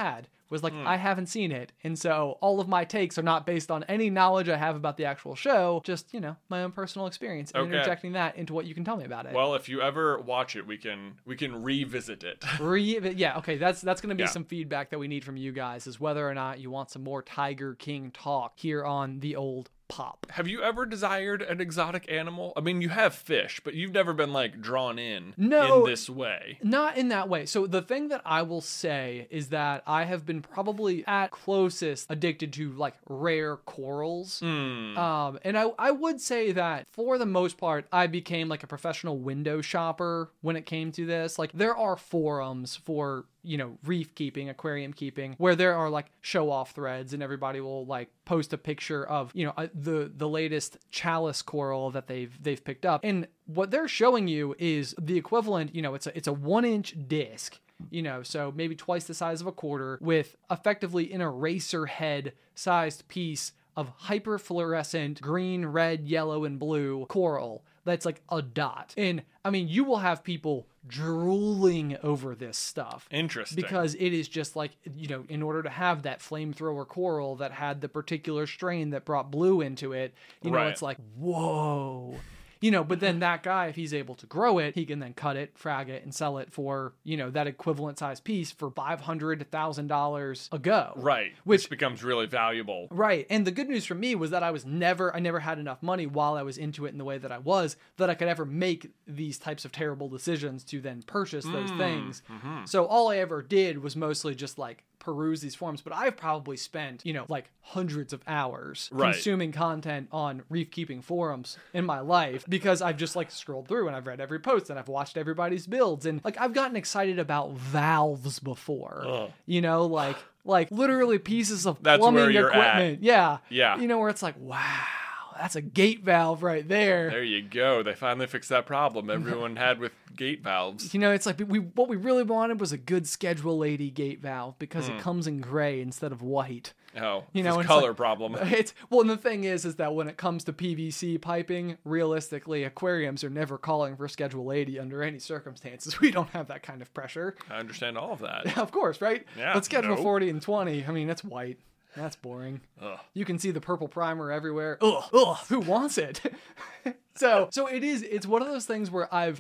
was like, I haven't seen it. And so all of my takes are not based on any knowledge I have about the actual show, just, my own personal experience and interjecting that into what you can tell me about it. Well, if you ever watch it, we can revisit it. Yeah, okay, that's going to be some feedback that we need from you guys, is whether or not you want some more Tiger King talk here on the old Pop. Have you ever desired an exotic animal? I mean, you have fish, but you've never been like drawn in this way. Not in that way. So the thing that I will say is that I have been probably at closest addicted to like rare corals. And I would say that for the most part, I became like a professional window shopper when it came to this. Like there are forums for reef keeping, aquarium keeping, where there are like show off threads and everybody will like post a picture of, the latest chalice coral that they've picked up. And what they're showing you is the equivalent, it's a 1-inch disc, so maybe twice the size of a quarter, with effectively an eraser head sized piece of hyperfluorescent green, red, yellow, and blue coral that's like a dot. And I mean, you will have people drooling over this stuff. Interesting. Because it is just like, in order to have that flamethrower coral that had the particular strain that brought blue into it, it's like, whoa. But then that guy, if he's able to grow it, he can then cut it, frag it, and sell it for, that equivalent size piece for $500 to $1,000 a go. Right. Which becomes really valuable. Right. And the good news for me was that I never had enough money while I was into it in the way that I was, that I could ever make these types of terrible decisions to then purchase those things. Mm-hmm. So all I ever did was mostly just like peruse these forums, but I've probably spent, like hundreds of hours consuming content on reef keeping forums in my life, because I've just like scrolled through and I've read every post and I've watched everybody's builds, and like I've gotten excited about valves before, like literally pieces of plumbing equipment. Yeah. Where it's like, wow, that's a gate valve right there. There you go. They finally fixed that problem everyone had with gate valves. It's like what we really wanted was a good Schedule 80 gate valve, because it comes in gray instead of white. Oh, it's a color problem. And the thing is that when it comes to PVC piping, realistically, aquariums are never calling for Schedule 80 under any circumstances. We don't have that kind of pressure. I understand all of that. Of course, right? Yeah. But Schedule 40 and 20, I mean, it's white. That's boring. Ugh. You can see the purple primer everywhere. Ugh. Who wants it? So it's one of those things where I've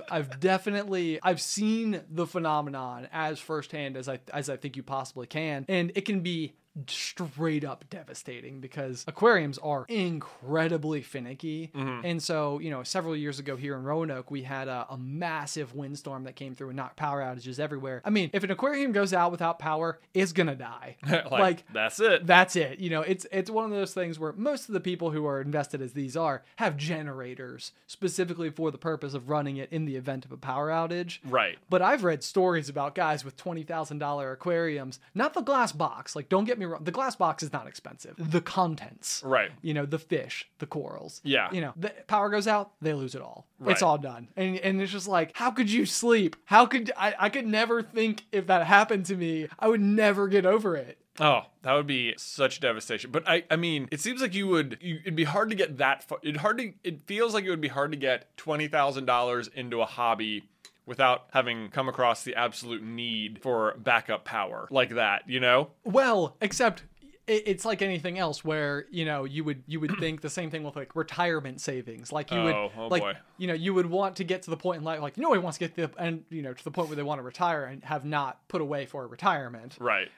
seen the phenomenon as firsthand as I think you possibly can, and it can be straight up devastating, because aquariums are incredibly finicky. And so, several years ago here in Roanoke, we had a massive windstorm that came through and knocked power outages everywhere. I mean, if an aquarium goes out without power, it's gonna die. like that's it. It's one of those things where most of the people who are invested as these have generators specifically for the purpose of running it in the event of a power outage. Right. But I've read stories about guys with $20,000 aquariums, not the glass box. Like, don't get me wrong, the glass box is not expensive. The contents. Right. The fish, the corals. Yeah. The power goes out, they lose it all. Right. It's all done. And it's just like, how could you sleep? I could never think, if that happened to me, I would never get over it. Oh, that would be such devastation. But I mean, it seems like it'd be hard to get that far. It feels like it would be hard to get $20,000 into a hobby without having come across the absolute need for backup power like that, Well, except it's like anything else where, you would think the same thing with like retirement savings. Like you boy. You would want to get to the point in life, like, nobody wants to get to the point where they want to retire and have not put away for retirement. Right.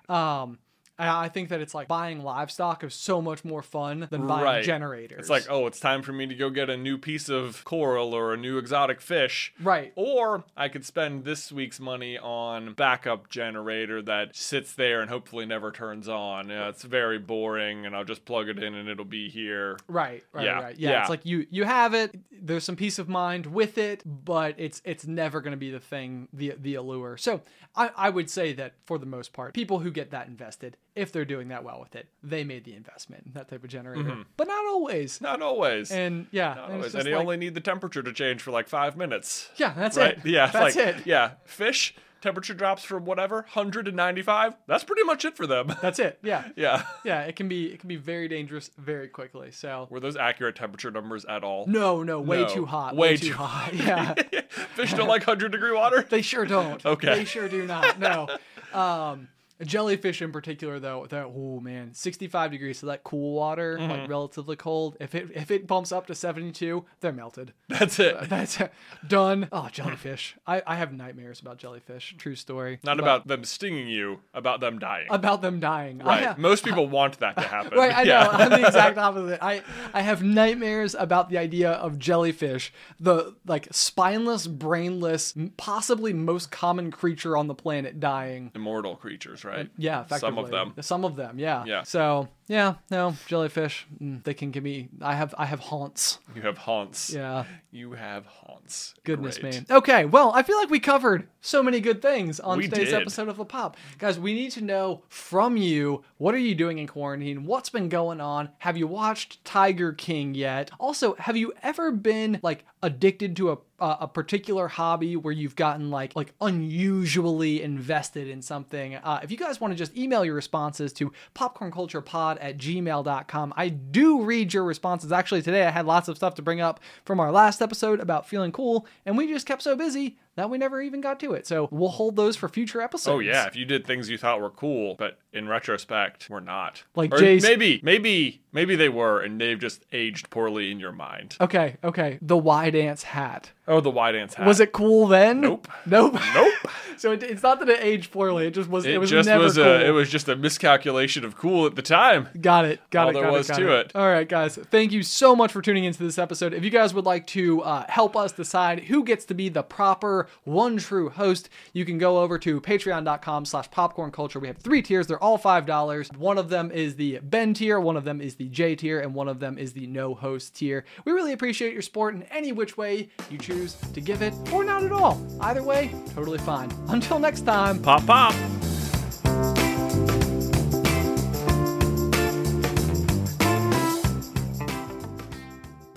I think that it's like buying livestock is so much more fun than buying generators. It's like, it's time for me to go get a new piece of coral or a new exotic fish. Right. Or I could spend this week's money on backup generator that sits there and hopefully never turns on. It's very boring, and I'll just plug it in and it'll be here. Right. Yeah. It's like you have it. There's some peace of mind with it, but it's never going to be the thing, the allure. So I would say that for the most part, people who get that invested, if they're doing that well with it, they made the investment in that type of generator. But not always. Not always. And yeah. Not always. And they only need the temperature to change for like 5 minutes. Yeah, that's right? it. Yeah, that's it. Yeah, fish, temperature drops from whatever, 195. That's pretty much it for them. That's it. Yeah. Yeah. Yeah, it can be very dangerous very quickly. So were those accurate temperature numbers at all? No, way too hot. Way too hot. Yeah. Fish don't like 100-degree water? They sure don't. Okay. They sure do not. No. Jellyfish in particular, though, oh man, 65 degrees, so that cool water, like relatively cold. If it bumps up to 72, they're melted. That's it. That's it. Done. Oh, jellyfish. I have nightmares about jellyfish. True story. Not about them stinging you, about them dying. About them dying. Right. Most people want that to happen. Right, I know. I'm the exact opposite. I have nightmares about the idea of jellyfish, the like spineless, brainless, possibly most common creature on the planet dying. Immortal creatures, right? Yeah, effectively. Some of them, yeah. Yeah. So, yeah, no, jellyfish, they can give me, I have haunts. You have haunts. Yeah. You have haunts. Goodness Great. me. Okay, well, I feel like we covered so many good things on today's did. episode of The Pop. Guys, we need to know from you, what are you doing in quarantine? What's been going on? Have you watched Tiger King yet? Also, have you ever been like addicted to a particular hobby where you've gotten like unusually invested in something? If you guys want to just email your responses to popcornculturepod@gmail.com. I do read your responses. Actually, today I had lots of stuff to bring up from our last episode about feeling cool, and we just kept so busy that we never even got to it. So we'll hold those for future episodes. Oh yeah, if you did things you thought were cool, but in retrospect were not. Like or Jay's... maybe they were, and they've just aged poorly in your mind. Okay. The Y Dance hat. Oh, the Y Dance hat. Was it cool then? Nope. So it's not that it aged poorly. It just was. It was just never was cool. It was just a miscalculation of cool at the time. Got it. All there was to it. All right, guys. Thank you so much for tuning into this episode. If you guys would like to help us decide who gets to be the proper one true host, you can go over to patreon.com/popcornculture. We have 3 tiers. They're all $5. One of them is the Ben tier, one of them is the J tier, and one of them is the no host tier. We really appreciate your support in any which way you choose to give it, or not at all. Either way, totally fine. Until next time, Pop.